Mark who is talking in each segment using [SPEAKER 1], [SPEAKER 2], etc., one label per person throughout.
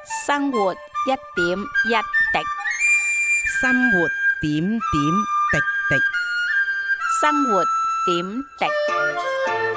[SPEAKER 1] 生活一點一滴，
[SPEAKER 2] 生活點點滴滴。
[SPEAKER 1] 生活點滴。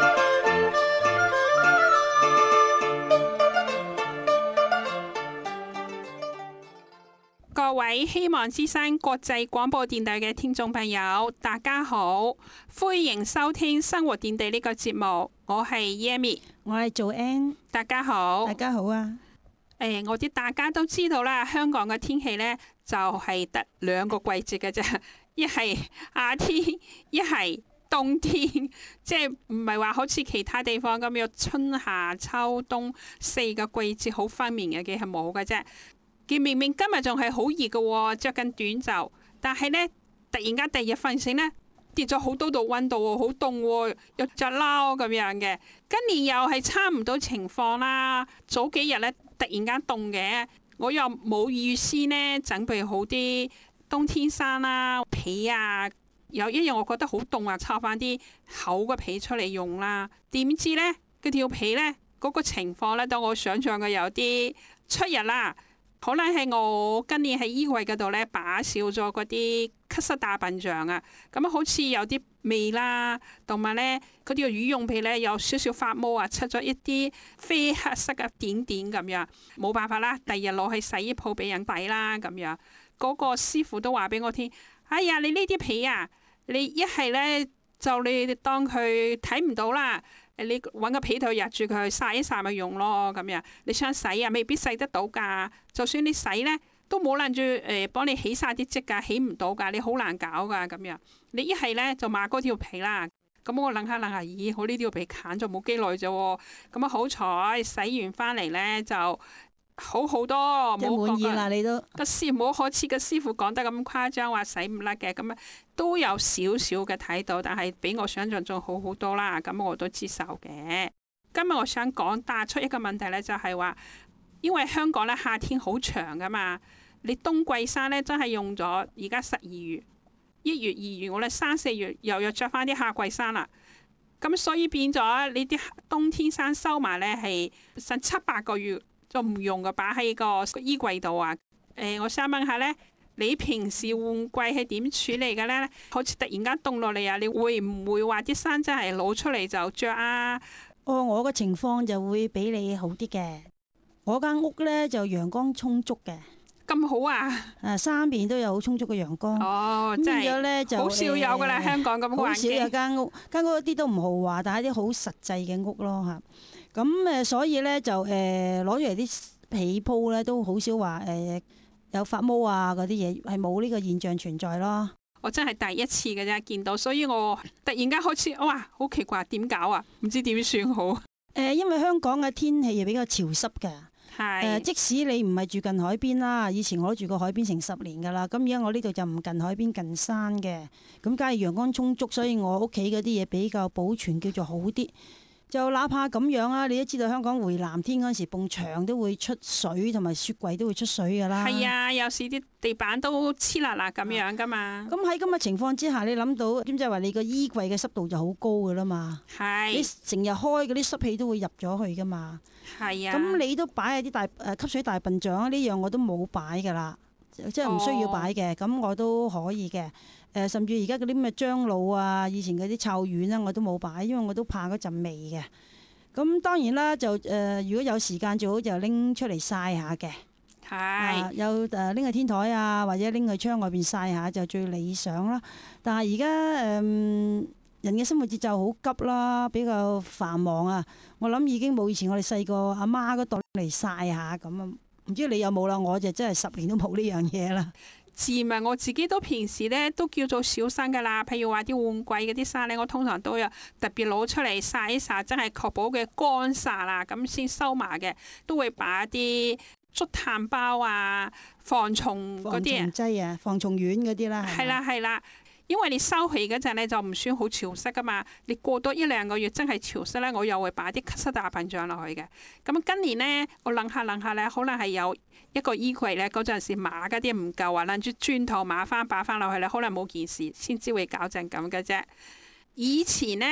[SPEAKER 3] 各位希望之聲國際廣播電台嘅聽眾朋友，大家好，歡迎收聽生活點滴呢個節目，我係 Yami，
[SPEAKER 4] 我係做 Ann，
[SPEAKER 3] 大家好，
[SPEAKER 4] 大家好啊！
[SPEAKER 3] 我哋大家都知道啦，香港嘅天氣呢就係得兩個季節嘅啫，一係夏天，一係冬天，即係唔係話好似其他地方咁樣春夏秋冬四個季節好分明嘅，係冇嘅啫。見明明今日仲係好熱嘅，着緊短袖，但係呢，突然間第二日瞓醒呢，跌咗好多度溫度，好凍，又着褸咁樣嘅。今年又係差唔多情況啦。早幾日呢，突然間凍嘅，我又冇預先呢準備好啲冬天衫啦、被啊。有一日我覺得好凍啊，抄翻啲厚嘅被出嚟用啦。點知呢，嗰條被呢，嗰個情況呢，當我想象嘅有啲出入啦。可能係我今年喺衣櫃嗰度咧擺少咗嗰啲咳嗽大笨象啊，咁好似有啲味啦，同埋咧嗰條羽絨被咧有少少發毛啊，出咗一啲啡黑色嘅點點咁樣，冇辦法啦，第二日攞去洗衣鋪俾人洗啦咁樣。嗰個師傅都話俾我聽，哎呀，你呢啲被啊，你一係咧就你當佢睇唔到啦。你揾個被套入住佢曬一曬咪用咯咁樣，你想洗啊未必洗得到㗎。就算你洗呢，都冇諗住幫你起晒啲漬㗎，起唔到㗎，你好難搞㗎咁樣。你一係呢，就買嗰條被啦。咁我諗下，咦，我呢條被揀咗冇幾耐啫喎。咁啊好彩洗完翻嚟呢，就好好多，冇
[SPEAKER 4] 滿意啦，你都
[SPEAKER 3] 個師冇好似個師傅講得咁誇張，話洗唔甩嘅，咁啊都有少少嘅睇到，但係比我想象中好好多啦，咁我都接受嘅。今日我想帶出一個問題咧，就係話，因為香港咧夏天好長噶嘛，你冬季衫咧真係用咗而家12月、1月、2月，我哋3、4月又要着翻啲夏季衫啦，咁所以變咗你啲冬天衫收埋咧係成7、8個月。就唔用嘅，擺喺個衣櫃度啊！我想問下咧，你平時換季係點處理嘅咧？好似突然間凍落嚟啊，你會唔會話啲衫真係攞出嚟就着啊？
[SPEAKER 4] 我個情況就會比你好啲嘅。我間屋咧就陽光充足嘅，
[SPEAKER 3] 咁好啊！
[SPEAKER 4] 三邊都有好充足嘅陽光。
[SPEAKER 3] 哦，真係好少有㗎啦，香港咁環境。好少
[SPEAKER 4] 有間屋一啲都唔豪華，但係一啲好實際嘅屋咯嚇。咁所以咧就攞出嚟啲被鋪咧都好少話有發毛啊嗰啲嘢，係冇呢個現象存在咯。
[SPEAKER 3] 我真係第一次嘅啫見到，所以我突然間好似哇好奇怪，點搞啊？唔知點算好。
[SPEAKER 4] 因為香港嘅天氣係比較潮濕嘅。
[SPEAKER 3] 係
[SPEAKER 4] 即使你唔係住近海邊啦，以前我都住過海邊成10年㗎啦。咁而家我呢度就唔近海邊近山嘅，咁梗係陽光充足，所以我屋企嗰啲嘢比較保存叫做好啲。就哪怕咁樣啊，你都知道香港回南天嗰陣時，埲牆都會出水，同埋雪櫃都會出水㗎啦。
[SPEAKER 3] 係啊，有時啲地板都黐辣辣咁樣㗎嘛。
[SPEAKER 4] 咁喺咁嘅情況之下，你諗到點解話你個衣櫃嘅濕度就好高㗎啦嘛？
[SPEAKER 3] 係。
[SPEAKER 4] 你成日開嗰啲濕氣都會入咗去㗎嘛？
[SPEAKER 3] 係啊。
[SPEAKER 4] 咁你都擺喺啲吸水大笨象呢樣我都冇擺㗎啦，即係唔需要擺嘅。咁我都可以嘅。甚至而家嗰啲咩樟腦啊，以前嗰啲臭丸啦，我都冇擺，因為我都怕嗰陣味嘅。咁當然啦，就如果有時間最好就拎出嚟曬下嘅。
[SPEAKER 3] 係。
[SPEAKER 4] 有拎去天台啊，或者拎去窗外邊曬下就最理想啦。但係而家人嘅生活節奏好急啦，比較繁忙啊。我諗已經冇以前我哋細個阿媽嗰度嚟曬下咁啊。唔知你有冇啦？我就真係10年都冇呢樣嘢啦。
[SPEAKER 3] 我自己都平時咧都叫做小心噶啦，譬如話啲換季嗰啲衫咧，我通常都有特別攞出嚟曬一曬，真係確保嘅乾曬啦，咁先收埋嘅。都會擺一啲竹炭包啊、防蟲嗰啲
[SPEAKER 4] 防蟲劑啊、防蟲丸嗰啲啦。
[SPEAKER 3] 係啦係啦，因為你收起嗰陣咧就唔算好潮濕噶嘛，你過多1-2個月真係潮濕咧，我又會擺啲咳濕大笨象落去嘅。咁今年呢，我諗下咧，可能係有一個衣櫃咧，嗰陣時碼嗰啲唔夠啊，諗住轉頭碼翻擺翻落去咧，可能冇件事，先至會搞成咁嘅啫。以前呢，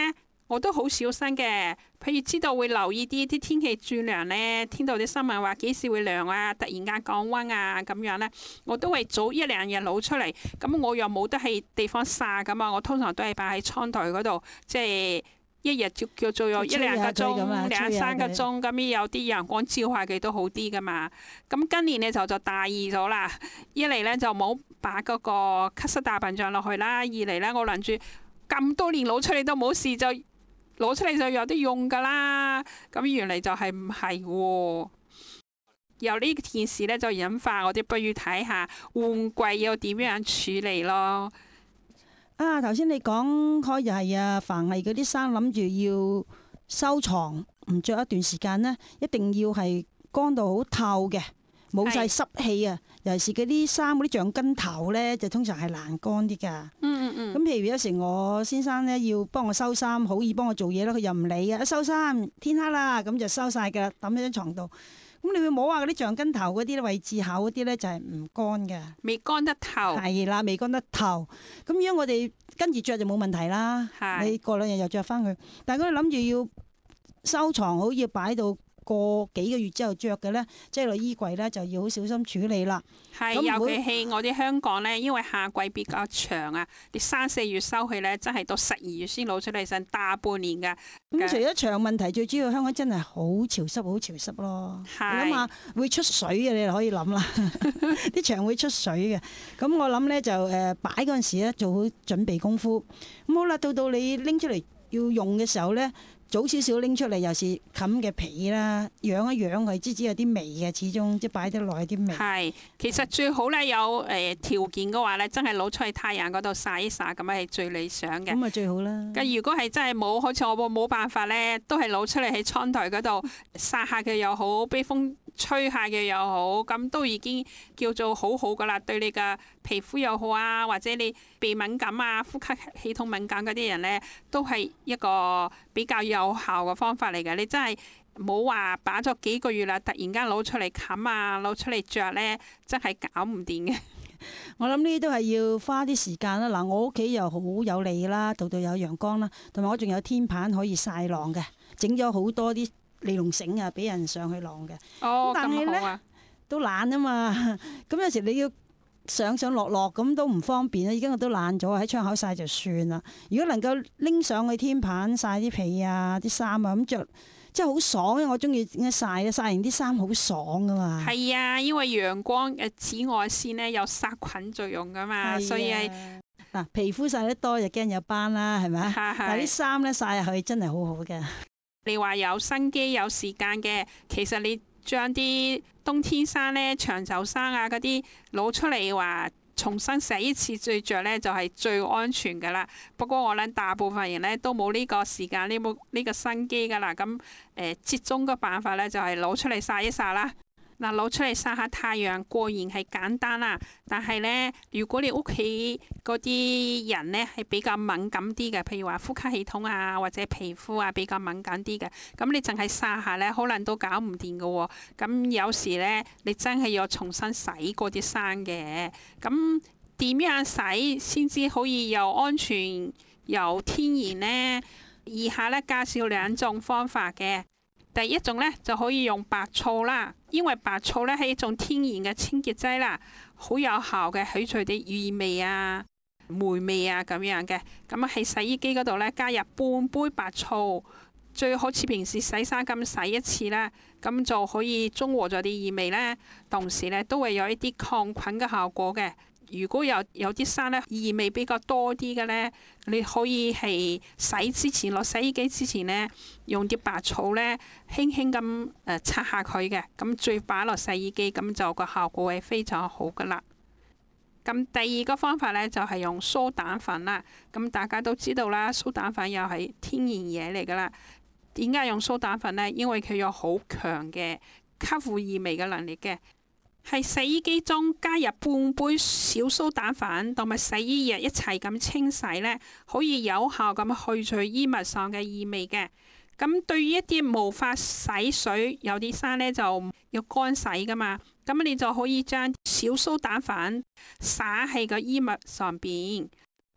[SPEAKER 3] 我都好小心嘅，譬如知道會留意啲天氣轉涼呢，聽到啲新聞話幾時會涼啊，突然間降溫啊咁樣呢，我都會早1、2日攞出嚟。咁我又冇得喺地方曬噶嘛，我通常都係擺喺窗台嗰度，即係一日叫做有1、2個鐘、2、3個鐘，咁有啲陽光照下佢都好啲噶嘛。咁今年呢就大意咗啦，一嚟呢就冇把嗰個咳濕大笨象落去啦，二嚟呢我諗住咁多年攞出嚟都冇事就。攞出嚟就有啲用噶啦，咁原嚟就係唔係喎？由呢件事咧就引發我哋不如睇下換季要點樣處理咯。
[SPEAKER 4] 啊，頭先你講開又係啊，凡係嗰啲衫諗住要收藏唔着一段時間呢，一定要係乾到好透嘅，冇晒濕氣啊。尤其是嗰啲衫嗰啲橡筋頭呢，就通常係難乾啲噶。咁譬如有時我先生呢要幫我收衫，好易幫我做嘢啦，佢又唔理啊，一收衫天黑啦，咁就收晒噶啦，抌喺張床度。咁你會摸下嗰啲橡筋頭嗰啲位置口嗰啲呢，就係唔乾嘅，
[SPEAKER 3] 未乾得透。
[SPEAKER 4] 係啦，未乾得透。咁如果我哋跟住着就冇問題啦。你過2日又着翻佢。但係如果你諗住要收藏好，要擺到過幾個月之後着嘅呢，即係落衣櫃呢，就要好小心處理啦。
[SPEAKER 3] 係，尤其係我哋香港呢，因為夏季比較長啊，你3、4月收起呢，真係到12月先攞出嚟，成大半年㗎。
[SPEAKER 4] 咁除咗長問題，最主要香港真係好潮濕，好潮濕咯。你諗下會出水嘅，你就可以諗啦。啲牆會出水嘅。咁我諗呢，就擺嗰陣時咧做好準備功夫。咁好啦，到你拎出嚟要用嘅時候呢，早少少拎出嚟，又是冚嘅被啦，養一養佢，知有啲味嘅，始終即係擺得耐啲味。
[SPEAKER 3] 係，其實最好咧有條件嘅話咧，真係攞出去太陽嗰度曬一曬，咁係最理想嘅。
[SPEAKER 4] 咁啊最好啦。
[SPEAKER 3] 咁如果係真係冇，好似我冇辦法咧，都係攞出嚟喺窗台嗰度曬下嘅又好，俾風吹下嘅又好，咁都已經叫做好好噶啦，對你嘅皮膚又好啊，或者你鼻敏感啊、呼吸系統敏感嗰啲人咧，都係一個比較有效嘅方法嚟嘅。你真係冇話擺咗幾個月啦，突然間攞出嚟冚啊，攞出嚟着咧，真係搞唔掂嘅。
[SPEAKER 4] 我諗呢啲都係要花啲時間啦。嗱，我屋企又好有利啦，度有陽光啦，同埋我仲有天棚可以曬晾嘅，整咗好多啲尼龍繩啊，俾人上去晾嘅。
[SPEAKER 3] 哦，
[SPEAKER 4] 但係咧
[SPEAKER 3] 咁好啊，
[SPEAKER 4] 都懶啊嘛。咁有時你要上落咁都唔方便啦。已經我都懶咗，喺窗口曬就算啦。如果能夠拎上去天棚曬啲被啊、啲衫啊，咁着即係好爽。因為我中意曬咧，曬完啲衫好爽噶嘛。
[SPEAKER 3] 係啊，因為陽光紫外線咧有殺菌作用噶嘛，所以係
[SPEAKER 4] 嗱皮膚曬得多就驚有斑啦，係咪？但係啲衫咧曬入去真係好好嘅。
[SPEAKER 3] 你話有心機有時間嘅，其實你將啲冬天衫咧、長袖衫啊嗰啲攞出嚟話重新洗一次再着咧，就係最安全噶啦。不過我諗大部分人咧都冇呢個時間，冇呢個心機噶啦。咁折中嘅辦法咧就係攞出嚟曬一曬啦。嗱，攞出嚟曬下太陽固然係簡單啦，但係咧，如果你屋企嗰啲人咧係比較敏感啲嘅，譬如話呼吸系統啊或者皮膚啊比較敏感啲嘅，咁你淨係曬下咧，可能都搞唔掂㗎喎。咁有時咧，你真係要重新洗過啲衫嘅。咁點樣洗先至可以又安全又天然呢？以下咧介紹2種方法嘅。第一種咧就可以用白醋啦，因為白醋咧係一種天然嘅清潔劑啦，好有效嘅去除啲異味啊、霉味啊咁樣嘅。咁啊喺洗衣機嗰度咧加入半杯白醋，最好似平時洗衫咁洗一次啦，咁就可以中和咗啲異味咧，同時咧都會有一啲抗菌嘅效果嘅。如果有啲衫咧異味比較多啲嘅咧，你可以係洗之前落洗衣機之前咧，用啲白醋咧輕輕咁擦下佢嘅，咁再擺落洗衣機，咁就個效果係非常好噶啦。咁第二個方法咧就係用蘇打粉啦。咁大家都知道啦，蘇打粉又係天然嘢嚟噶啦。點解用蘇打粉咧？因為佢有好強嘅吸附異味嘅能力嘅。喺洗衣機中加入半杯小蘇打粉同埋洗衣液一齊咁清洗呢，可以有效咁去除衣物上嘅異味嘅。咁對於一啲無法洗水，有啲衫呢就要乾洗噶嘛，咁你就可以將小蘇打粉灑喺個衣物上邊，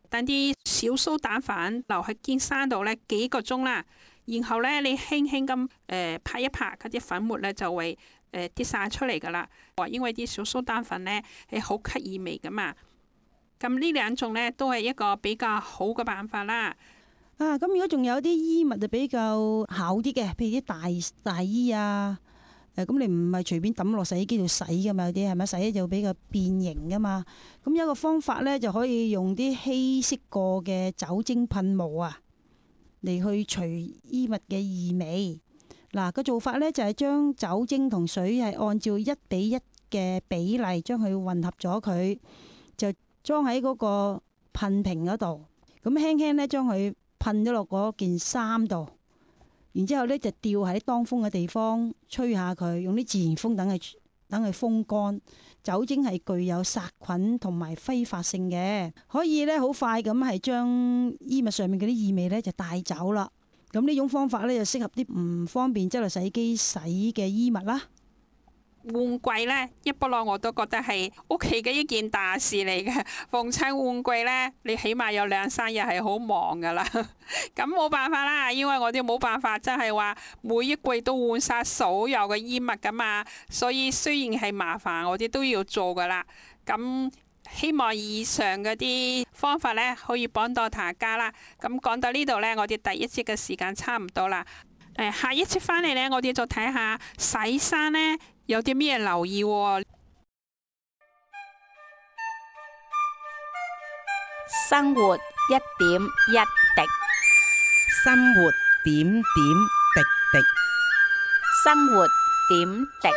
[SPEAKER 3] 等啲小蘇打粉留喺件衫度咧幾個鐘啦，然後咧你輕輕咁拍一拍，嗰啲粉末咧就會跌晒出嚟噶啦。因為啲小蘇打粉咧係好吸耳味噶嘛。咁呢兩種咧都係一個比較好嘅辦法啦。
[SPEAKER 4] 咁如果仲有啲衣物就比較厚啲嘅，譬如啲大衣啊。咁你唔係隨便抌落洗衣機度洗噶嘛？有啲係咪洗咧就比較變形噶嘛？咁有一個方法咧，就可以用啲稀釋過嘅酒精噴霧啊，嚟去除衣物嘅異味。嗱，個做法咧就係將酒精同水係按照1:1嘅比例將佢混合咗佢，就裝喺嗰個噴瓶嗰度，咁輕輕咧將佢噴咗落嗰件衫度。然之後咧就吊喺當風嘅地方吹下佢，用啲自然風等佢風乾。酒精係具有殺菌同埋揮發性嘅，可以咧好快咁係將衣物上面嗰啲異味咧就帶走啦。咁呢種方法咧就適合啲唔方便執落洗衣機洗嘅衣物啦。
[SPEAKER 3] 換季呢，一不落我都覺得係屋企嘅一件大事嚟嘅。逢親換季呢，你起碼有2-3日係好忙噶啦。咁冇辦法啦，因為我哋冇辦法，真係話每一季都換晒所有嘅衣物噶嘛。所以雖然係麻煩，我哋都要做噶啦。咁希望以上嗰啲方法呢，可以幫到大家啦。咁講到呢度呢，我哋第一節嘅時間差唔多啦。下一節翻嚟呢，我哋就睇下洗衫呢。有啲咩留意喎？
[SPEAKER 1] 生活一點一滴，
[SPEAKER 2] 生活點點滴滴，
[SPEAKER 1] 生活點滴。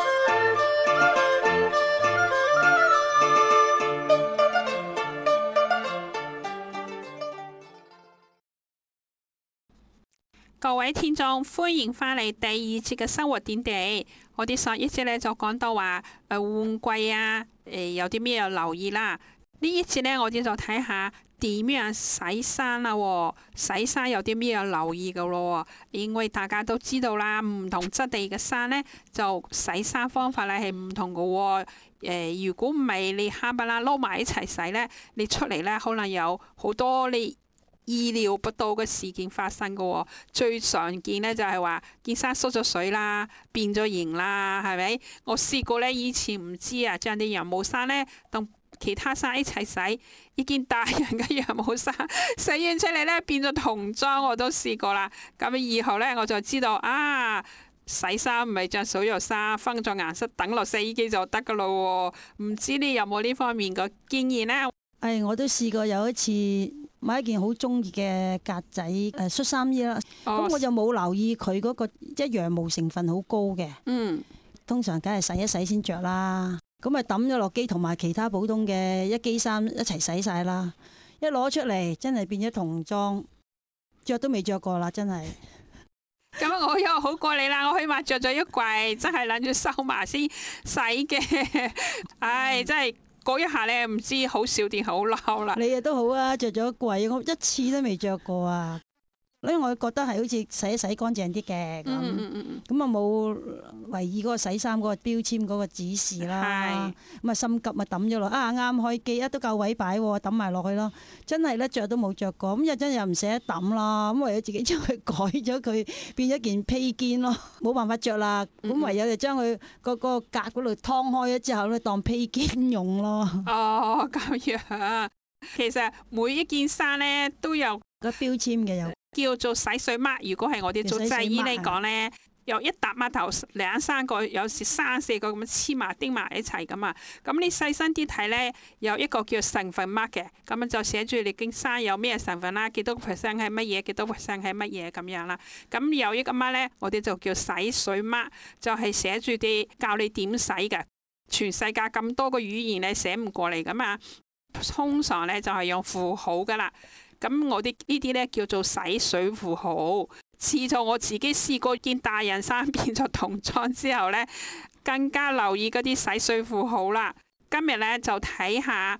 [SPEAKER 3] 各位聽眾，歡迎翻嚟第二節嘅生活點滴。我哋上一節咧就講到話換季啊，有啲咩要留意啦。呢一節咧，我哋就睇下點樣洗衫啦。洗衫有啲咩要留意噶咯？因為大家都知道啦，唔同質地嘅衫咧，就洗衫方法咧係唔同噶。如果唔係你冚唪唥撈埋一齊洗咧，你出嚟咧可能有好多你意料不到嘅事件發生嘅喎。最常見咧就係話件衫縮咗水啦，變咗形啦，係咪？我試過咧，以前唔知啊，將啲羊毛衫咧同其他衫一齊洗，呢件大人嘅羊毛衫洗完出嚟咧變咗童裝，我都試過啦。咁以後咧我就知道啊，洗衫唔係着水肉衫，分咗顏色等落洗衣機就得噶咯。唔知你有冇呢方面嘅經驗呢？
[SPEAKER 4] 我都試過有一次買一件好中意嘅格仔恤衫衣啦，咁我就冇留意佢嗰個羊毛成分好高嘅。通常梗係洗一洗先着啦，咁咪抌咗落機同埋其他普通嘅一機衫一齊洗晒啦。一攞出嚟真係變咗童裝，着都未着過啦，真係。
[SPEAKER 3] 咁我又好過你啦，我起碼着咗一季，真係諗住收埋先洗嘅。唉，真係。嗰一下咧，唔知好笑定好嬲啦。
[SPEAKER 4] 你啊都好啊，着咗貴，我一次都未着過啊。所以我覺得係好似洗一洗乾淨啲嘅咁，咁啊冇留意嗰個洗衫嗰個標籤嗰個指示啦。咁啊心急啊抌咗落，啱開機都夠位擺喎，抌埋落去咯。真係咧着都冇着過，咁又真係又唔捨得抌啦。咁唯有自己將佢改咗佢，變咗件披肩咯，冇辦法着啦。咁唯有就將佢個格嗰度劏開咗之後咧，當披肩用咯。
[SPEAKER 3] 哦，咁樣。其實每一件衫咧都有
[SPEAKER 4] 個標籤嘅，有
[SPEAKER 3] 叫做洗水抹。如果係我哋做製衣嚟講咧，有一沓抹頭2-3個，有時3-4個咁黐埋釘埋一齊噶嘛。咁你細心啲睇咧，有一個叫成分抹嘅，咁樣就寫住你件衫有咩成分啦，幾多 percent 係乜嘢，幾多 percent 係乜嘢咁樣啦。咁有一個抹咧，我哋就叫洗水抹，就係寫住啲教你點洗嘅。全世界咁多個語言你寫唔過嚟噶嘛。通常咧就係用符號噶啦，咁我哋呢啲咧叫做洗水符號。自從我自己試過件大人衫變咗童裝之後咧，更加留意嗰啲洗水符號啦。今日咧就睇下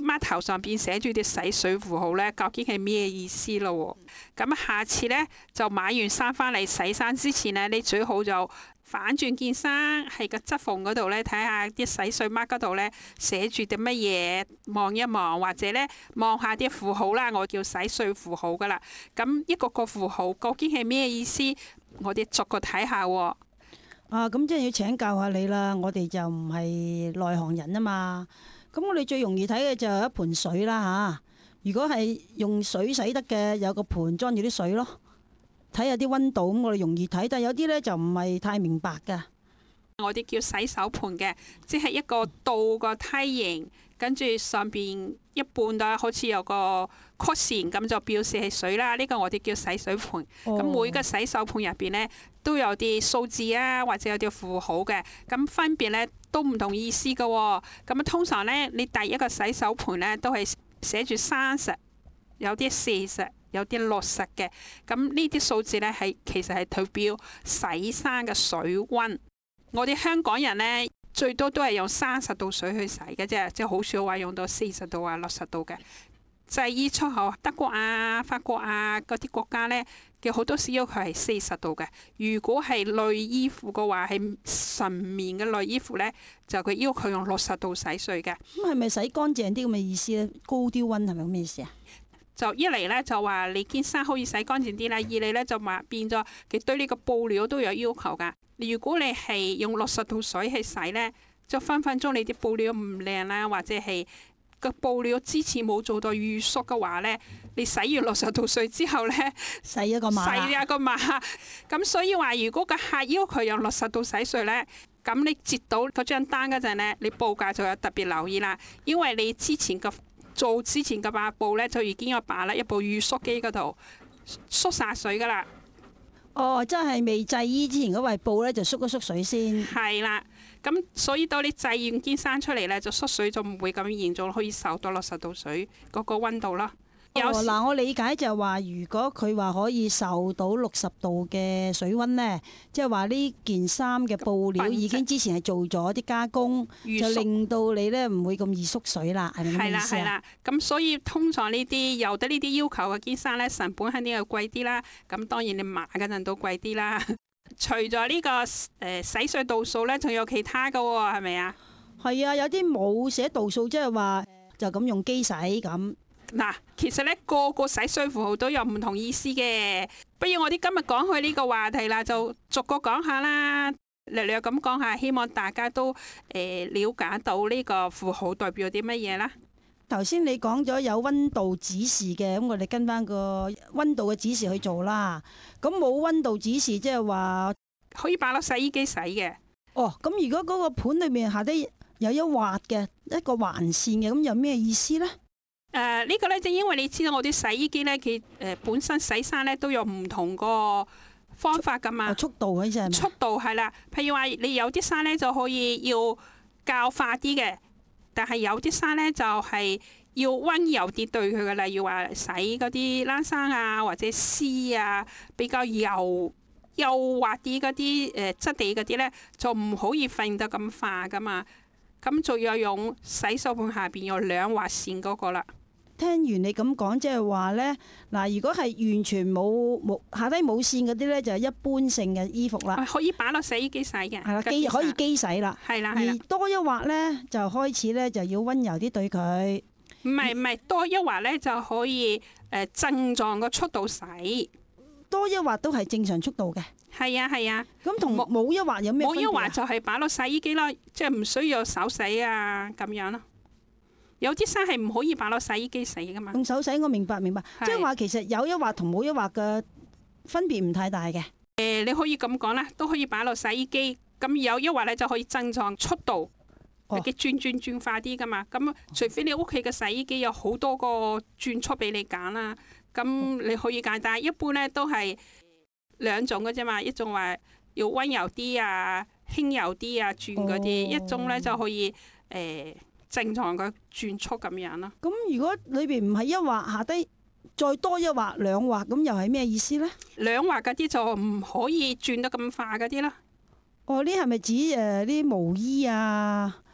[SPEAKER 3] 抹頭上邊寫住啲洗水符號咧，究竟係咩意思咯？咁下次咧就買完衫翻嚟洗衫之前咧，你最好就反轉件衫，喺個側縫嗰度咧睇下啲洗水抹嗰度咧寫住啲乜嘢，望一望，或者咧望下啲符號啦，我叫洗水符號噶啦。咁一個個符號究竟係咩意思？我哋逐個睇下喎。
[SPEAKER 4] 啊，咁即係要請教下你啦，我哋就唔係內行人啊嘛。咁我哋最容易睇嘅就係一盆水啦嚇。如果係用水洗得嘅，有個盆裝住啲水咯，睇下啲溫度，咁我哋容易睇。但係有啲咧就唔係太明白㗎。
[SPEAKER 3] 我哋叫洗手盆嘅，即係一個倒個梯形，跟住上邊一半都好似有個曲線，咁就表示係水啦。呢個我哋叫洗水盆。咁每個洗手盆入邊咧都有啲數字啊，或者有啲符號嘅，咁分別咧都唔同意思㗎喎。咁啊，通常咧你第一個洗手盆咧都係寫住30，有啲40，有啲60嘅。咁呢啲數字咧其實係代表洗衫嘅水溫。我哋香港人咧最多都係用30度水去洗嘅啫，即係好少話用到40度啊、60度嘅。製衣出口德國啊、法國啊嗰啲國家咧嘅好多時要求係40度嘅。如果係內衣褲嘅話，係純棉嘅內衣褲咧，就佢要求用60度洗水嘅。
[SPEAKER 4] 咁係咪洗乾淨啲咁嘅意思咧？高啲溫係咪咁嘅意思啊？
[SPEAKER 3] 就一嚟咧就話你件衫可以洗乾淨啲啦，二嚟咧就話變咗佢對呢個布料都有要求噶。如果你係用60度水去洗咧，就分分鐘你啲布料唔靚啦，或者係個布料之前冇做到預縮嘅話咧，你洗完60度水之後咧，
[SPEAKER 4] 洗一個碼，
[SPEAKER 3] 洗一個碼。咁所以話，如果個客要求用60度洗水咧，咁你接到嗰張單嗰陣咧，你報價就有特別留意啦，因為你之前嘅把布咧，就已經有擺喺一部預縮機嗰度縮晒水噶啦。
[SPEAKER 4] 哦，真係未製衣之前嗰塊布咧，就縮一縮水先。
[SPEAKER 3] 係啦，咁所以到你製完件衫出嚟咧，就縮水就唔會咁嚴重，可以受到60度水嗰個溫度咯。
[SPEAKER 4] 嗱，我理解就係話，如果佢話可以受到60度嘅水溫呢，即係話呢件衫嘅布料已經之前係做咗啲加工，就令到你呢唔會咁易縮水啦，係咪咁嘅意思啊？
[SPEAKER 3] 係啦，咁所以通常呢啲有得呢啲要求嘅件衫呢，成本肯定係貴啲啦。咁當然你買嗰陣都貴啲啦。除咗呢個洗水度數呢，仲有其他嘅喎，係咪啊？
[SPEAKER 4] 係啊，有啲冇寫度數，即係話就咁用機洗咁。
[SPEAKER 3] 嗱，其實咧個個洗水符號都有唔同意思嘅。不如我哋今日講去呢個話題啦，就逐個講下啦，略略咁講下，希望大家都了解到呢個符號代表啲乜嘢啦。
[SPEAKER 4] 頭先你講咗有溫度指示嘅，咁我哋跟翻個溫度嘅指示去做啦。咁冇溫度指示，即係話
[SPEAKER 3] 可以擺落洗衣機洗嘅。
[SPEAKER 4] 哦，咁如果嗰個盤裏面下低有一劃嘅一個橫線嘅，咁有咩意思呢？
[SPEAKER 3] 呢個咧就因為你知道我啲洗衣機咧，佢本身洗衫咧都有唔同個方法噶嘛。
[SPEAKER 4] 速度嗰陣。
[SPEAKER 3] 速度係啦，譬如話你有啲衫咧就可以要較快啲嘅，但係有啲衫咧就係要溫柔啲對佢嘅，例如話洗嗰啲冷衫啊，或者絲啊，比較柔滑啲嗰啲質地嗰啲咧，就唔可以揈得咁快噶嘛。咁就要用洗手盆下邊有兩劃線嗰個啦。
[SPEAKER 4] 聽完你咁講，即係話呢，嗱，如果係完全冇下低冇線嗰啲呢，就係一般性嘅衣服啦。
[SPEAKER 3] 可以擺落洗衣機洗嘅。係啦，
[SPEAKER 4] 可以機洗啦。
[SPEAKER 3] 係啦。
[SPEAKER 4] 而多一劃呢，就開始呢，就要溫柔啲對佢。
[SPEAKER 3] 唔係，多一劃呢就可以正常個速度洗。
[SPEAKER 4] 多一劃都係正常速度嘅。
[SPEAKER 3] 係啊。
[SPEAKER 4] 咁同冇一劃有咩分別啊？
[SPEAKER 3] 冇一劃就係擺落洗衣機咯，即係唔需要手洗啊咁樣咯。有啲衫係唔可以擺落洗衣機洗噶嘛。
[SPEAKER 4] 用手洗我明白，即係話其實有一劃同冇一劃嘅分別唔太大嘅。
[SPEAKER 3] 你可以咁講啦，都可以擺落洗衣機。咁有一劃咧就可以增長速度，嘅轉快啲噶嘛。咁除非你屋企嘅洗衣機有好多個轉速俾你揀啦，咁你可以揀。但係一般咧都係兩種嘅啫嘛，一種話要溫柔啲啊、輕柔啲啊轉嗰啲，一種咧就可以正常嘅轉速咁樣咯。
[SPEAKER 4] 咁如果裏邊唔係一劃，下低再多一劃兩劃，咁又係咩意思呢？
[SPEAKER 3] 兩劃嗰啲就唔可以轉得咁快嗰啲啦。
[SPEAKER 4] 哦，呢係咪指啲毛衣啊？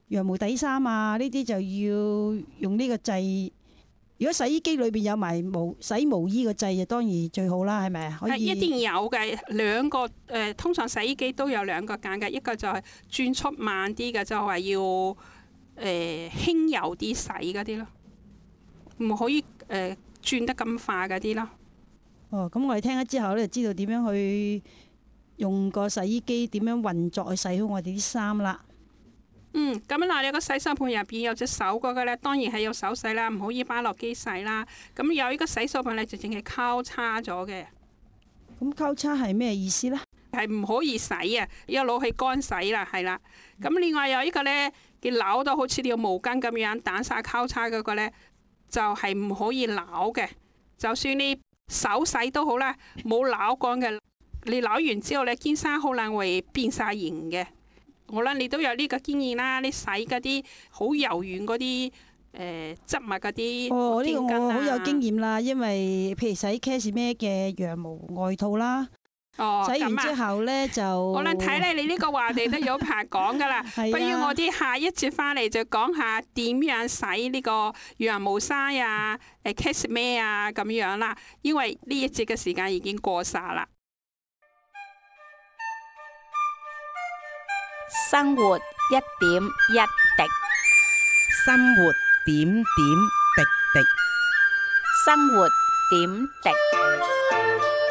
[SPEAKER 4] 羊毛底衫啊，呢啲就要用呢個掣。如果洗衣機裏邊有埋洗毛衣個掣，就當然最好啦，係咪啊？可以
[SPEAKER 3] 一定有嘅，兩個通常洗衣機都有兩個揀嘅，一個就係轉速慢啲嘅，就係要輕柔啲洗嗰啲咯，唔可以轉得咁快嗰啲咯。
[SPEAKER 4] 哦，咁我哋聽咗之後咧，就知道點樣去用個洗衣機點樣運作去洗好我哋啲衫啦。
[SPEAKER 3] 咁嗱，你個洗手盆入邊有隻手嗰個咧，當然係用手洗啦，唔可以擺落機洗啦。咁有呢個洗手盆咧，就淨係交叉咗嘅。
[SPEAKER 4] 咁交叉係咩意思呢？
[SPEAKER 3] 係唔可以洗啊，要攞去乾洗啦，係啦。咁另外有呢個咧，佢扭到好似條毛巾咁樣打晒交叉嗰個咧，就係唔可以扭嘅。就算你手洗都好啦，冇扭乾嘅，你扭完之後咧，件衫可能會變晒形嘅。我諗你都有呢個經驗啦，你洗嗰啲好柔軟嗰啲織物嗰啲。
[SPEAKER 4] 哦，呢個我好有經驗啦，因為譬如洗 Cashmere 嘅羊毛外套啦，洗完之後咧就
[SPEAKER 3] 我諗睇嚟你呢個話題都有排講噶啦。不如我哋下一節翻嚟就講下點樣洗呢個羊毛衫啊、Cashmere 啊咁樣啦，因為呢一節嘅時間已經過晒啦。
[SPEAKER 1] 生活一點一滴，
[SPEAKER 2] 生活點點滴滴，
[SPEAKER 1] 生活點滴。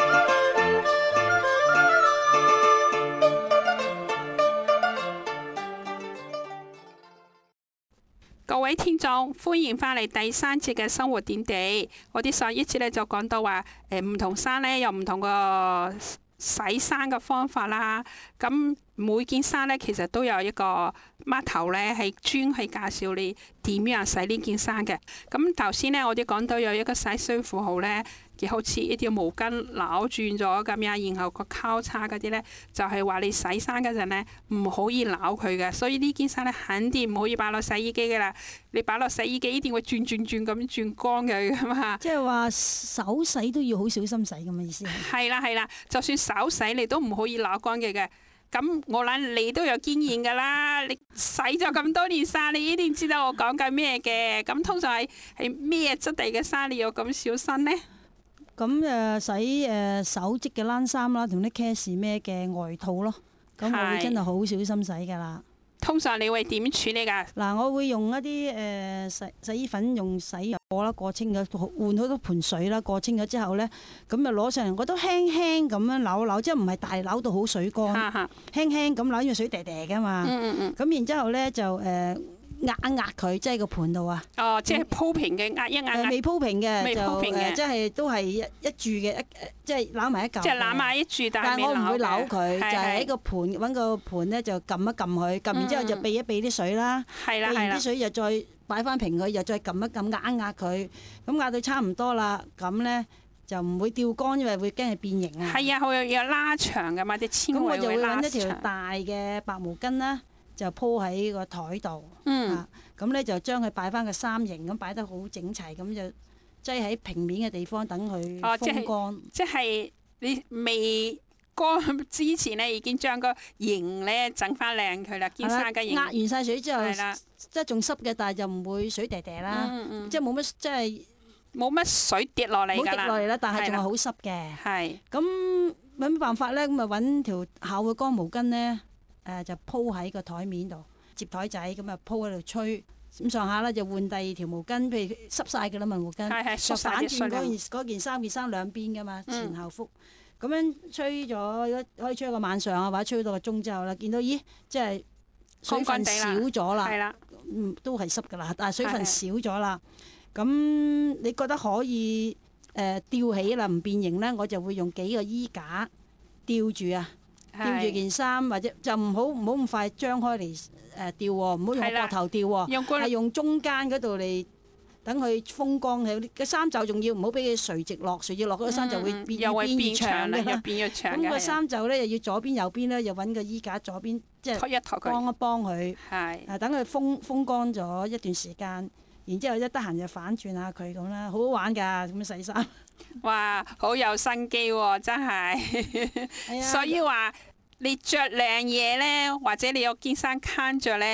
[SPEAKER 3] 各位聽眾，歡迎翻嚟第三節嘅生活點滴。我哋上一節咧就講到話，唔同衫咧有唔同個洗衫嘅方法啦。咁每件衫咧其實都有一個碼頭咧，係專去介紹你點樣洗呢件衫嘅。咁頭先咧我哋講到有一個洗水符號咧，佢好似一條毛巾扭轉咗咁樣，然後個交叉嗰啲咧就係話你洗衫嗰陣咧唔可以扭佢嘅，所以呢件衫咧肯定唔可以擺落洗衣機噶啦。你擺落洗衣機一定會轉咁轉乾佢噶嘛。
[SPEAKER 4] 即係話手洗都要好小心洗咁嘅意思。
[SPEAKER 3] 係啦，就算手洗你都唔可以扭乾嘅。咁我諗你都有經驗噶啦，你洗咗咁多年衫，你一定知道我講緊咩嘅。咁通常係咩質地嘅衫你要咁小心呢？
[SPEAKER 4] 咁洗手織嘅冷衫啦，同啲 Cashmere 嘅外套咯。咁我會真係好小心洗噶啦。
[SPEAKER 3] 通常你會點處理㗎？
[SPEAKER 4] 嗱，我會用一啲洗衣粉，用洗油過啦，過清咗，換好多盆水啦，過清咗之後咧，咁就攞上嚟，我都輕輕咁樣扭，即係唔係大扭到好水乾，輕輕咁扭，因為水嗲嗲噶嘛。咁然之後咧就壓一壓佢，即係個盤度啊。哦，
[SPEAKER 3] 即係鋪平嘅壓一壓。
[SPEAKER 4] 未鋪平嘅，
[SPEAKER 3] 未鋪平嘅，
[SPEAKER 4] 即係都係一柱嘅，即係攬埋一嚿。
[SPEAKER 3] 即係攬埋一柱，但係
[SPEAKER 4] 我唔會扭佢，
[SPEAKER 3] 係
[SPEAKER 4] 就係喺個盤揾個盤咧，就撳一撳佢，撳完之後就避一避啲水啦。
[SPEAKER 3] 係啦，
[SPEAKER 4] 避完啲水又再擺翻平佢，又再撳一撳壓一壓佢，咁壓到差唔多啦，咁咧就唔會掉乾，因為會驚佢變形啊。
[SPEAKER 3] 係啊，佢有拉長㗎嘛，啲纖維會拉長。咁我就會揾一條大嘅白毛巾啦，就鋪喺個台度。咁咧就將佢擺翻個三形，咁擺得好整齊，咁就擠喺平面嘅地方等佢風乾。即係你未乾之前咧，已經將個形咧整翻靚佢啦，件衫嘅形。
[SPEAKER 4] 壓完晒水之後，即係仲濕嘅，但係就唔會水嗲嗲啦，即係冇乜，即係
[SPEAKER 3] 冇乜水跌落嚟㗎啦。
[SPEAKER 4] 冇跌落嚟啦，但係仲係好濕嘅。
[SPEAKER 3] 係。
[SPEAKER 4] 咁有咩辦法咧？咁啊揾條厚嘅乾毛巾咧，就鋪喺個台面度。接台仔咁啊鋪喺度吹咁上下啦，就換第二條毛巾，譬如濕晒嘅啦嘛毛巾，就反轉嗰件衫兩邊噶嘛，前後覆咁樣吹咗，可以吹個晚上啊，或者吹到個鐘之後啦，見到咦，即係水分少咗啦，都係濕噶啦，但係水分少咗啦，咁你覺得可以吊起啦，唔變形咧，我就會用幾個衣架吊住啊。吊住件衫，或者就唔好咁快張開嚟吊喎，唔好用膊頭吊喎，係用中間嗰度嚟等佢風乾佢。個衫袖仲要唔好俾佢垂直落嗰個衫就會變越長嘅。咁個衫袖咧又要左邊右邊咧，又揾個衣架左邊即係幫一幫佢。係等佢風乾咗一段時間，然之後一得閒就反轉下佢咁啦，好好玩㗎咁樣洗衫。
[SPEAKER 3] 哇，好有心機喎，真係。所以話你着靚嘢咧，或者你有件衫慳着咧，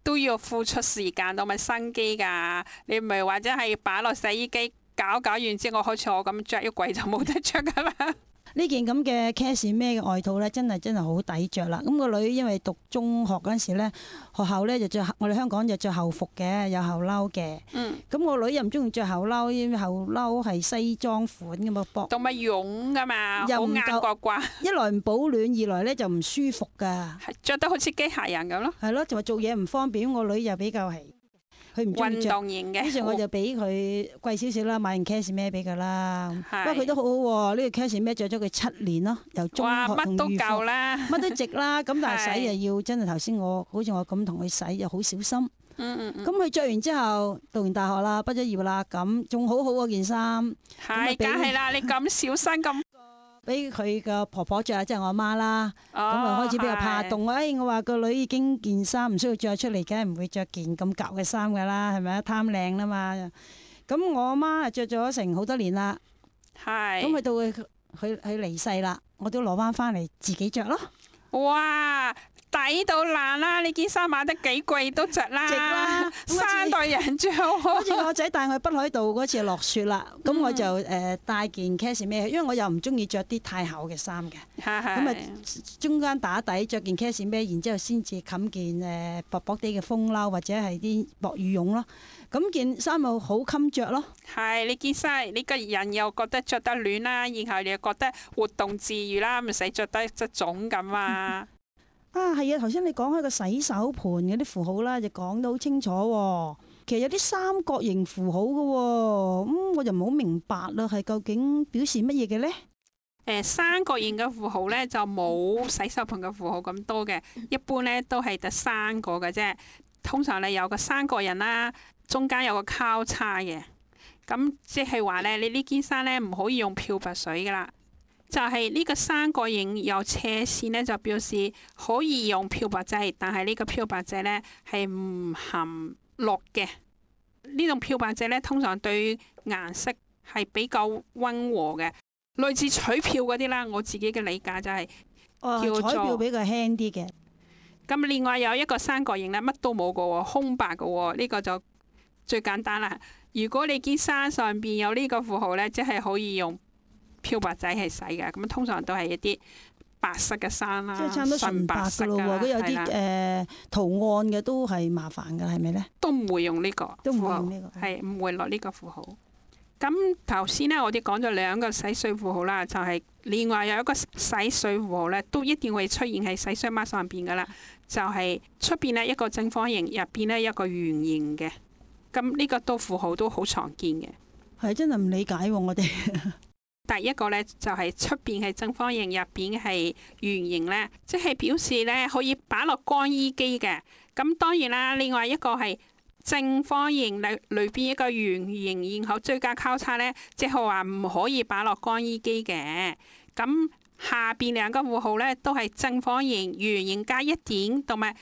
[SPEAKER 3] 都要付出時間同埋心機㗎。你唔係話真係擺落洗衣機搞完之後，好似我咁着一季就冇得着㗎啦。
[SPEAKER 4] 呢件咁嘅 cashmere 嘅外套咧，真係好抵着啦。咁個女因為讀中學嗰陣時咧，學校咧就着我哋香港就着校服嘅，有後褸嘅。咁我女又唔中意着後褸，因為後褸係西裝款㗎嘛，薄。
[SPEAKER 3] 同埋絨㗎嘛，好硬
[SPEAKER 4] 又唔夠
[SPEAKER 3] 刮刮。
[SPEAKER 4] 一來唔保暖，二來咧就唔舒服㗎。
[SPEAKER 3] 着得好似機械人咁咯。
[SPEAKER 4] 係咯，就話做嘢唔方便。我女又比較係。佢唔中意
[SPEAKER 3] 運
[SPEAKER 4] 着，
[SPEAKER 3] 動型嘅，
[SPEAKER 4] 於是我就俾佢貴少少啦，買件 cashmere 俾佢啦。
[SPEAKER 3] 係
[SPEAKER 4] 不過佢都好好喎，呢個 cashmere 着咗佢7年咯，由中學同
[SPEAKER 3] 乜都
[SPEAKER 4] 預科，
[SPEAKER 3] 夠啦，
[SPEAKER 4] 乜都值啦。咁但係洗
[SPEAKER 3] 係
[SPEAKER 4] 又要真係頭先好似我咁同佢洗，又好小心。咁佢着完之後，讀完大學啦，畢咗業啦，咁仲好好嗰件衫，
[SPEAKER 3] 係梗係啦，你咁小心咁。
[SPEAKER 4] 俾佢個婆婆着，即係我阿媽啦。咁啊
[SPEAKER 3] 哦
[SPEAKER 4] 開始比較怕
[SPEAKER 3] 係
[SPEAKER 4] 凍。我話個女已經件衫唔需要着出嚟，梗係唔會着件咁舊嘅衫噶啦，係咪啊？貪靚啦嘛。咁我阿媽啊着咗成好多年啦。
[SPEAKER 3] 係。
[SPEAKER 4] 咁去到佢離世啦，我都攞翻嚟自己着咯。
[SPEAKER 3] 哇！抵到爛啦！你件衫買得幾貴都值啦，
[SPEAKER 4] 值啦
[SPEAKER 3] 三代人着好。
[SPEAKER 4] 好似我仔帶我去北海道嗰次落雪啦，咁我就帶件 cashmere，因為我又唔中意着啲太厚嘅衫嘅。咁啊中間打底着件 cashmere，然之後先至冚件薄薄地嘅風褸或者係啲薄羽絨咯。咁件衫咪好襟着咯。
[SPEAKER 3] 係你件衫，你個人又覺得着得暖啦，然後你又覺得活動自如啦，唔使着得隻腫咁啊！
[SPEAKER 4] 係啊，頭先你講開個洗手盤嗰啲符號啦，就講得好清楚喎。其實有啲三角形符號嘅喎，我就唔好明白啦，係究竟表示乜嘢嘅呢？
[SPEAKER 3] 三角形嘅符號咧就冇洗手盤嘅符號咁多嘅，一般咧都係得3個嘅啫。通常你有個三角形啦，中間有個交叉嘅，咁即係話咧，你呢件衫咧唔可以用漂白水噶啦。就係呢個三角形有斜線咧，就表示可以用漂白劑，但係呢個漂白劑咧係唔含氯嘅。呢種漂白劑咧通常對顏色係比較溫和嘅，類似彩票嗰啲啦。我自己嘅理解就係叫做
[SPEAKER 4] 彩票比較輕啲嘅。
[SPEAKER 3] 咁另外有一個三角形咧，乜都冇個喎，空白個喎，呢個就最簡單啦。如果你件衫上邊有呢個符號咧，即係可以用漂白劑係洗嘅，咁通常都係一啲白色嘅衫啦，
[SPEAKER 4] 即係差唔多純白噶咯喎。如果有啲圖案嘅都係麻煩噶，係咪咧？
[SPEAKER 3] 都唔會用呢個，
[SPEAKER 4] 都唔會用呢個，
[SPEAKER 3] 係唔會落呢個符號。咁頭先咧，我哋講咗2個洗水符號啦，就係另外有一個洗水符號咧，都一定會出現喺洗水唛上邊噶啦，就係出邊咧一個正方形，入邊咧一個圓形嘅。咁呢個都符號都好常見嘅。
[SPEAKER 4] 係真係唔理解喎，我哋。
[SPEAKER 3] 第一個咧就係出邊係正方形，入邊係圓形咧，即係表示咧可以擺落乾衣機嘅。咁當然啦，另外一個係正方形裏邊一個圓形，然後追加交叉咧，即係話唔可以擺落乾衣機嘅。咁下邊2個符號咧都係正方形、圓形加1點同埋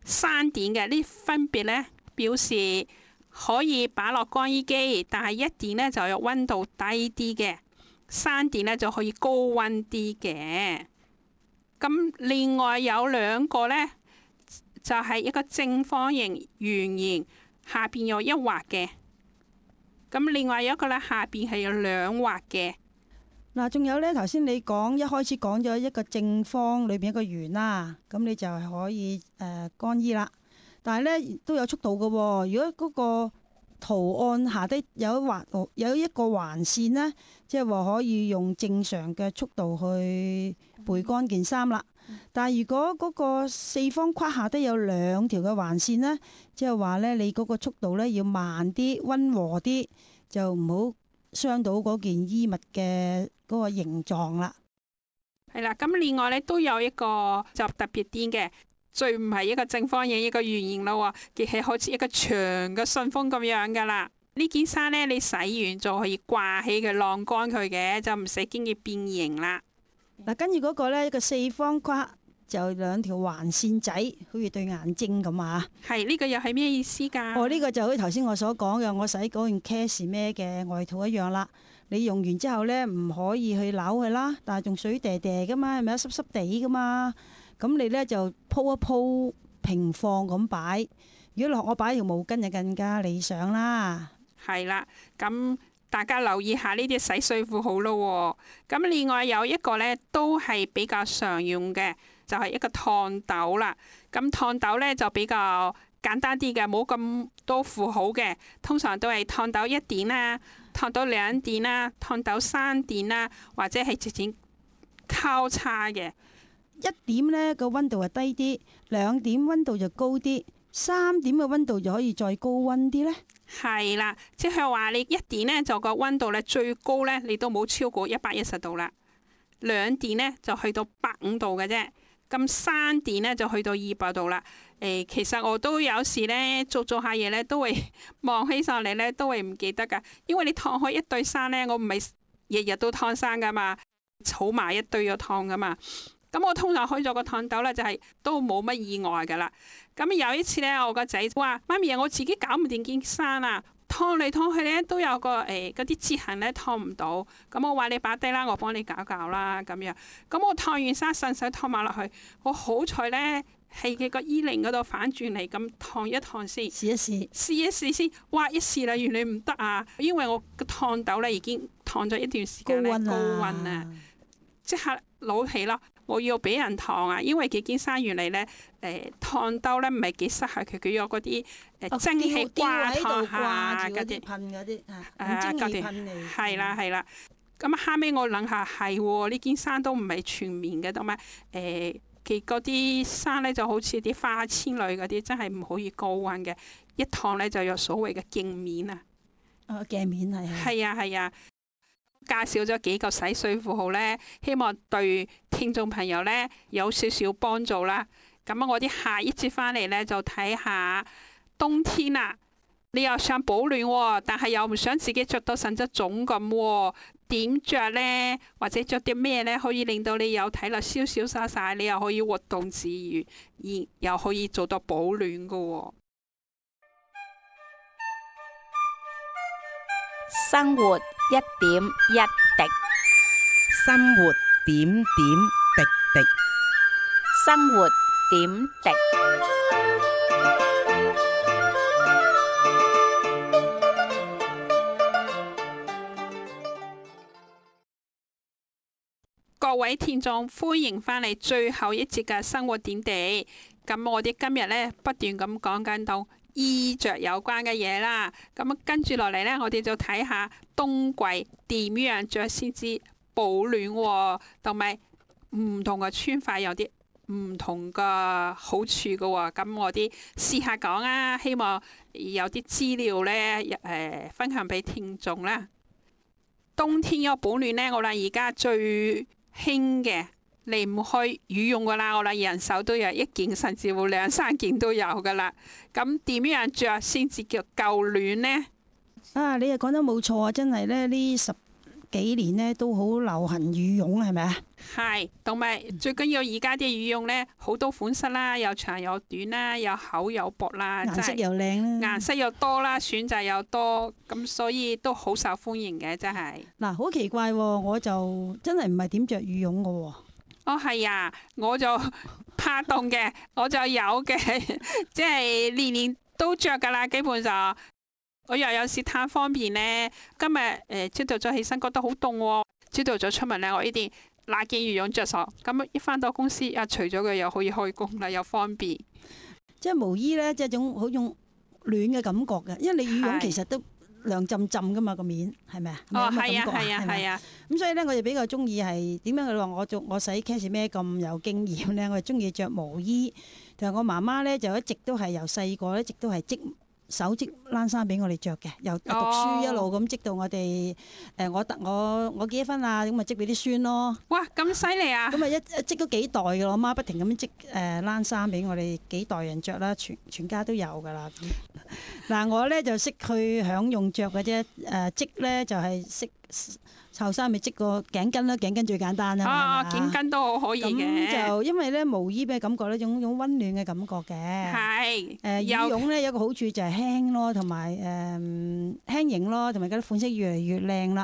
[SPEAKER 3] 3點嘅，呢分別咧表示可以擺落乾衣機，但係1點咧就有溫度低啲嘅。3點咧就可以高溫啲嘅。咁另外有2個咧，就係一個正方形、圓形，下邊有1畫嘅。咁另外有一個咧，下邊係有2畫嘅。
[SPEAKER 4] 嗱，仲有咧，頭先你一開始講咗一個正方裏邊一個圓啦，咁你就係可以乾衣啦。但係咧都有速度嘅喎。如果嗰個圖案下低有一個橫線呢，即係話可以用正常嘅速度去焙乾件衫啦。但係如果嗰個四方框下低有2條嘅橫線呢，即係話呢，你嗰個速度呢要慢啲、溫和啲，就唔好傷到嗰件衣物嘅嗰個形狀啦。
[SPEAKER 3] 係啦，咁另外呢都有一個就特別啲嘅。最唔係一個正方形，一個圓形咯喎，亦係好似一個長嘅信封咁樣噶啦。呢件衫咧，你洗完就可以掛起佢晾乾佢嘅，就唔使驚佢變形啦。
[SPEAKER 4] 嗱，跟住嗰個咧，一個四方框就2條橫線仔，好似對眼睛咁啊。
[SPEAKER 3] 係呢個又係咩意思㗎？
[SPEAKER 4] 呢個就好似頭先我所講嘅，我洗嗰件 cashmere 嘅外套一樣啦。你用完之後咧，唔可以去扭佢啦，但係仲水嗲嗲噶嘛，係咪啊？濕濕地噶嘛。咁你咧就鋪一鋪平放咁擺， 如果我擺條毛巾就更加理想啦。
[SPEAKER 3] 係啦，咁大家留意下呢啲洗水褲好咯喎。咁另外有一個呢，都係比較常用嘅，就係一個燙斗啦。咁燙斗呢，就比較簡單啲嘅，冇咁多符號嘅，通常都係燙斗1點啦，燙斗2點啦，燙斗3點啦，或者係直接交叉嘅。
[SPEAKER 4] 1點呢個溫度係低啲，2點溫度就高啲，3點嘅溫度就可以再高溫啲呢。
[SPEAKER 3] 係啦，即係話你1點呢，就個溫度咧最高呢，你都冇超過110度啦，2點呢，就去到85度嘅啫，咁3點呢，就去到200度啦。其實我都有時呢，做下嘢呢，都會望起上嚟呢，都會唔記得噶，因為你燙開一對衫呢，我唔係日日都燙衫噶嘛，儲埋一堆咗燙噶嘛。咁我通常開咗個燙斗咧，就係都冇乜意外噶啦。咁有一次咧，我個仔話：媽咪，我自己搞唔掂件衫啊，燙嚟燙去咧都有個嗰啲折痕咧燙唔到。咁我話你擺低啦，我幫你搞搞啦咁樣。咁我燙完衫順手燙埋落去，我好彩咧係佢個衣領嗰度反轉嚟咁燙一燙先，試一試先。哇！一試啦，原來唔得啊，因為我個燙斗咧已經燙咗一段時間咧高溫啊，即刻攞起啦。我要俾人燙啊，因為佢件衫原嚟咧，燙斗咧唔係幾適合佢，佢有嗰啲蒸汽掛燙下嗰啲
[SPEAKER 4] 噴嗰啲
[SPEAKER 3] 蒸汽噴嚟。係啦係啦，咁後尾我諗下係喎，呢件衫都唔係全棉嘅，同埋佢嗰啲衫咧就好似啲花纖類嗰啲，真係唔可以高溫嘅，一燙咧就有所謂嘅鏡面啊。
[SPEAKER 4] 鏡面係。係啊。
[SPEAKER 3] 介紹咗幾個洗水褲號呢，希望對聽眾朋友呢有少少幫助啦。咁我啲下一節翻嚟呢，就睇下冬天啦，你又想保暖喎，但係又唔想自己着到成隻粽咁喎，點着呢？或者着啲咩呢？可以令到你有睇落瀟瀟灑灑，你又可以活動自如，又可以做到保暖㗎喎。
[SPEAKER 1] 生活一點一滴，
[SPEAKER 2] 生活點點滴滴，
[SPEAKER 1] 生活點滴。
[SPEAKER 3] 各位聽眾，歡迎返嚟最後一節嘅生活點滴。咁我哋今日呢，不斷咁講緊到衣着有關嘅嘢啦，咁跟住落嚟呢，我哋就睇下冬季點樣着先至保暖喎，同埋唔同嘅穿法有啲唔同嘅好處嘅喎。咁我哋試下講啊，希望有啲資料呢，分享俾聽眾啦。冬天有保暖呢，我諗而家最興嘅離唔開羽絨噶啦，我諗人手都有1件，甚至乎2、3件都有噶啦。咁點樣着先至叫夠暖呢？
[SPEAKER 4] 啊，你又講得冇錯啊！真係咧，呢10幾年呢都好流行羽絨，係咪啊？
[SPEAKER 3] 係，同埋最緊要而家啲羽絨呢，好多款式啦，有長有短啦，有厚有薄啦，
[SPEAKER 4] 顏色又靚啦，
[SPEAKER 3] 顏色又多啦，選擇又多，咁所以都好受歡迎嘅，真係。
[SPEAKER 4] 嗱，好奇怪喎，我就真係唔係點着羽絨嘅喎。
[SPEAKER 3] 哦，係啊，我就怕凍嘅，我就有嘅，即係年年都着噶啦，基本上我又有時貪方便呢。今日朝頭早起身覺得好凍喎，朝頭早出門呢，我一定拿件羽絨着上，咁一返到公司除咗佢又可以開工啦，又方便。
[SPEAKER 4] 即係毛衣呢，即係種好種暖嘅感覺嘅，因為你羽絨其實都涼浸浸噶嘛，個面係咪啊？
[SPEAKER 3] 哦，係啊，係啊。
[SPEAKER 4] 咁所以咧，我哋比較中意係點樣？佢話我洗 cashmere 咁有經驗咧，我係中意着毛衣。同埋我媽媽咧就一直都係由細個一直都係手織冷衫俾我哋着嘅，由讀書一路咁織到我哋我結咗婚啦，咁咪織俾啲孫咯。
[SPEAKER 3] 哇，咁犀利啊！
[SPEAKER 4] 咁啊一織咗幾代嘅，我媽不停咁樣織冷衫俾我哋幾代人着啦，全家都有噶啦。嗱，我咧就識去享用着嘅啫，織咧就係識後生咪織個頸巾啦，頸巾最簡單啦。
[SPEAKER 3] 頸巾都好可以嘅。咁
[SPEAKER 4] 就因為咧毛衣俾感覺呢種溫暖嘅感覺嘅。係。羽絨咧有一個好處就係輕咯，同埋輕型咯，同埋嗰啲款式越嚟越靚啦。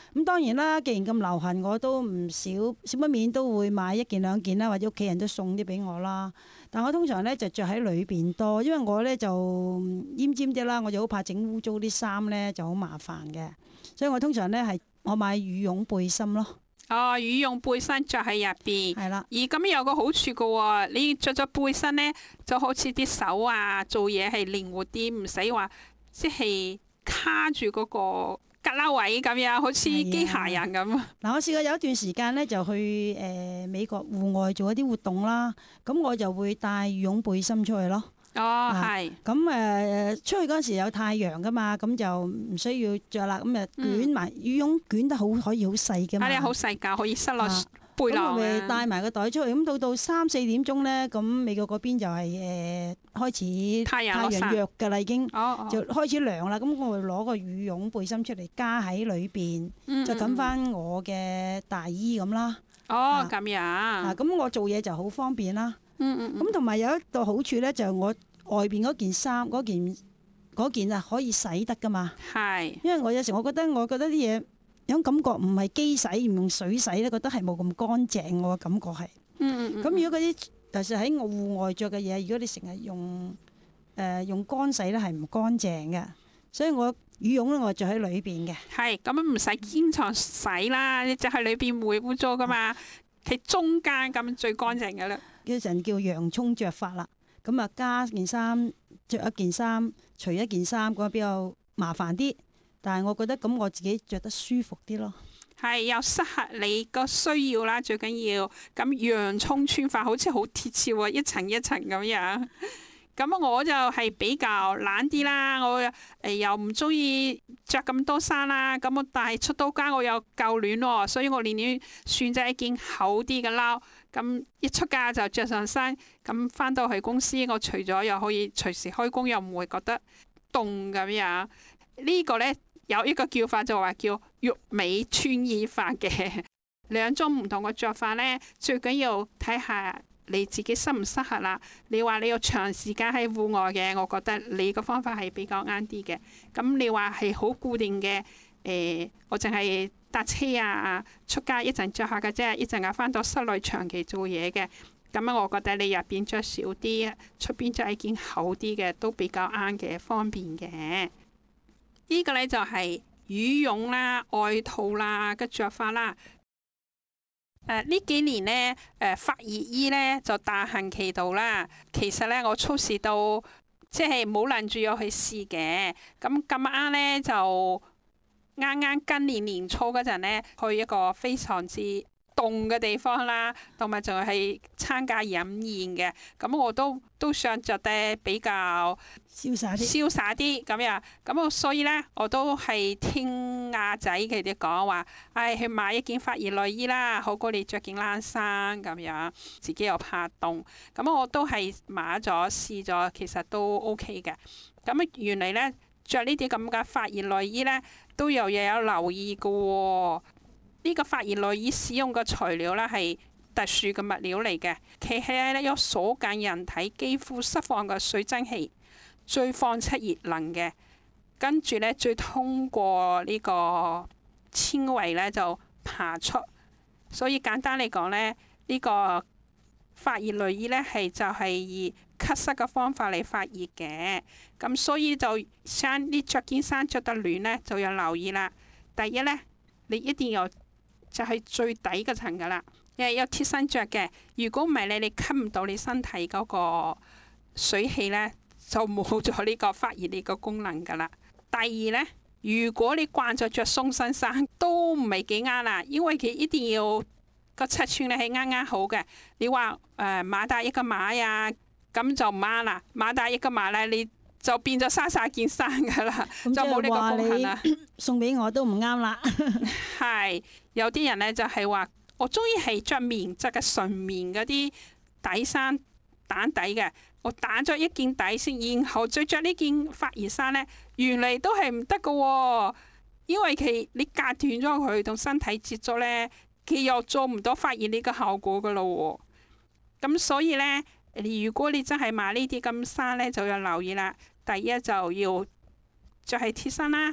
[SPEAKER 4] 咁當然啦，既然咁流行，我都唔少不免都會買一件兩件啦，或者屋企人都送啲俾我啦。但我通常咧就着喺裏邊多，因為我咧就奄尖啲啦，我就好怕整污糟啲衫咧，就好麻煩嘅。所以我通常咧係我買羽絨背心咯。
[SPEAKER 3] 哦，羽絨背心着喺入邊，
[SPEAKER 4] 係啦。
[SPEAKER 3] 而咁有個好處嘅喎，你着咗背心咧，就好似啲手啊做嘢係靈活啲，唔使話即係卡住嗰個旮旯位咁樣，好似機械人咁。
[SPEAKER 4] 嗱，我試過有一段時間咧，就去美國戶外做一啲活動啦，咁我就會帶羽絨背心出去咯。
[SPEAKER 3] 哦，係。
[SPEAKER 4] 咁出去嗰陣時有太陽噶嘛，咁就唔需要着啦。咁捲埋羽絨捲得好，可以好細嘅嘛。
[SPEAKER 3] 你好細㗎，可以塞落背囊
[SPEAKER 4] 咁我咪帶埋個袋出去。咁到3、4點鐘咧，咁美國嗰邊就係開始
[SPEAKER 3] 太陽
[SPEAKER 4] 弱㗎啦，已經
[SPEAKER 3] 哦
[SPEAKER 4] 就開始涼啦。咁我會攞個羽絨背心出嚟加喺裏邊，就冚翻我嘅大衣咁啦。
[SPEAKER 3] 哦，咁樣。
[SPEAKER 4] 咁我做嘢就好方便啦。咁同埋有一個好處咧，就係我外邊嗰件衫嗰件啊，可以洗得噶嘛。
[SPEAKER 3] 係。
[SPEAKER 4] 因為我有時我覺得啲嘢有種感覺唔係機洗，唔用水洗咧，覺得係冇咁乾淨。我嘅感覺係。咁如果嗰啲尤其是喺我戶外着嘅嘢，如果你成日用乾洗咧，係唔乾淨嘅。所以我羽絨咧，我着喺裏邊嘅。
[SPEAKER 3] 係咁唔使經常洗啦，你就喺裏邊唔會污糟噶嘛。喺中間咁最乾淨嘅啦。
[SPEAKER 4] 有陣叫洋葱着法啦。咁啊，加件衫，着一件衫，除一件衫，咁比較麻煩啲。但係我覺得咁我自己着得舒服啲咯。
[SPEAKER 3] 係又適合你個需要啦，最緊要咁洋葱穿法好似好貼切喎，一層一層咁樣。咁我就係比較懶啲啦，我又唔中意着咁多衫啦。咁但係出到街我又夠暖喎，所以我寧願選擇一件厚啲嘅褸。咁一出街就着上身，咁返到去公司，我除咗又可以隨時開工，又唔會覺得凍咁樣。呢個呢，有一個叫法就話叫玉美穿衣法嘅，兩種唔同嘅着法呢，最緊要睇下你自己適唔適合啦。你話你要長時間喺戶外嘅，我覺得你個方法係比較啱啲嘅。咁你話係好固定嘅，我淨係搭車啊，出街一陣着下嘅啫，一陣間返到室內長期做嘢嘅，咁我覺得你入邊着少啲，出邊着一件厚啲嘅都比較啱嘅，方便嘅。呢個呢就係羽絨啦、外套啦嘅着法啦。呢幾年呢，發熱衣呢就大行其道啦。其實呢，我初時都即係冇諗住要去試嘅。咁啱呢，就啱啱今年年初嗰陣呢，去一個非常之凍嘅地方啦，同埋仲係參加飲宴嘅。咁我都想着得比較
[SPEAKER 4] 瀟灑
[SPEAKER 3] 啲咁樣。咁我所以呢，我都係聽阿仔佢哋講話，去買一件發熱內衣啦，好過你着件冷衫咁樣，自己又怕凍。咁我都係買咗試咗，其實都 OK 嘅。咁原嚟呢，着呢啲咁嘅發熱內衣呢，都有留意嘅喎。呢個發熱內衣使用嘅材料呢，係特殊嘅物料嚟嘅，其係呢有鎖緊人體肌膚釋放嘅水蒸氣，最放出熱能嘅，跟住呢，最通過呢個纖維呢就爬出。所以簡單嚟講呢，呢個發熱內衣呢就係以吸濕嘅方法嚟發熱嘅。咁所以就你着件衫着得暖呢，就要留意啦。第一呢，你一定要就係最底嗰層噶啦，有貼身着嘅。如果唔係你吸唔到你身體嗰個水氣呢，就冇咗呢個發熱呢個功能噶啦。第二呢，如果你慣咗着鬆身衫，都唔係幾啱啦，因為佢一定要個尺寸咧係啱啱好嘅。你話碼大一個碼呀，咁就唔啱啦。碼大一個碼呢，你就變咗嘥晒件衫噶啦，就冇呢個功能啦。
[SPEAKER 4] 送俾我都唔啱啦。
[SPEAKER 3] 係有啲人呢，就係話，我中意係着棉質嘅純棉嗰啲底衫打底嘅，我打咗一件底先，然後再着呢件發熱衫呢，原嚟都係唔得噶，因為你隔斷咗佢同身體接觸呢，佢又做唔到發熱呢個效果噶咯。咁所以呢，如果你真係買呢啲咁衫呢，就要留意啦。第一就要着係貼身啦，第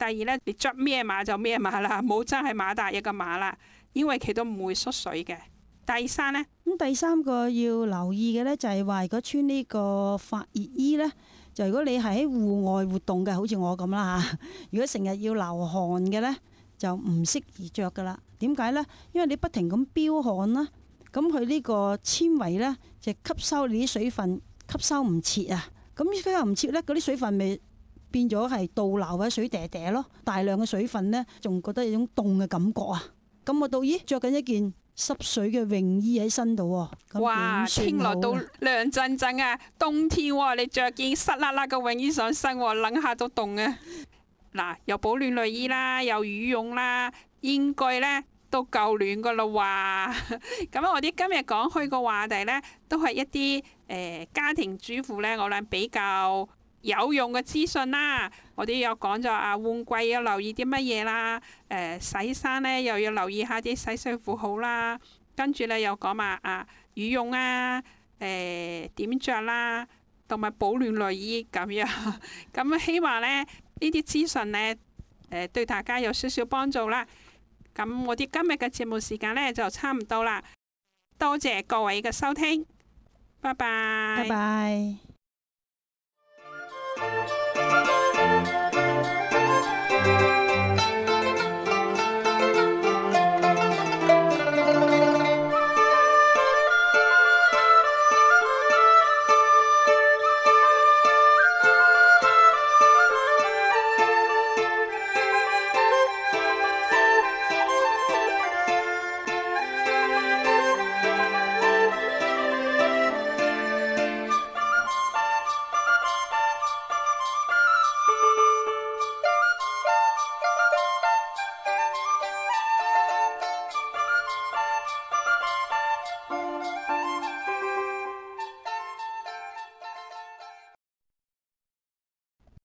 [SPEAKER 3] 第二咧，你着咩碼就咩碼啦，冇真係馬達一個碼啦，因為佢都唔會縮水嘅。第三咧，
[SPEAKER 4] 咁第三個要留意嘅咧，就係話如果穿呢個發熱衣咧，就如果你係喺戶外活動嘅，好似我咁啦嚇，如果成日要流汗嘅咧，就唔適宜着噶啦。點解咧？因為你不停咁飆汗啦，咁佢呢個纖維咧就吸收你啲水分，吸收唔切啊。咁吸收唔切咧，嗰啲水分咪變咗係倒流或者水嗲嗲咯。大量嘅水分咧，仲覺得有種凍嘅感覺啊。咁我到咦着緊一件濕水嘅泳衣喺身度喎。
[SPEAKER 3] 哇！聽落都
[SPEAKER 4] 涼
[SPEAKER 3] 涼陣陣啊！冬天喎，你着件濕辣辣嘅泳衣上身喎，冷下都凍啊！嗱，有保暖類衣啦，有羽絨啦，應該咧都夠暖噶啦哇！咁我哋今日講開個話題咧，都係一啲家庭主婦咧，我諗比較有用嘅資訊啦。我哋有講咗啊，換季要留意啲乜嘢啦？洗衫咧又要留意下啲洗水符號啦。跟住咧又講埋啊羽絨啊，點着啦，同埋保暖類衣咁樣。咁希望咧呢啲資訊咧對大家有少少幫助啦。咁我哋今日嘅節目時間咧就差唔多啦，多謝各位嘅收聽，拜拜。
[SPEAKER 4] 拜拜。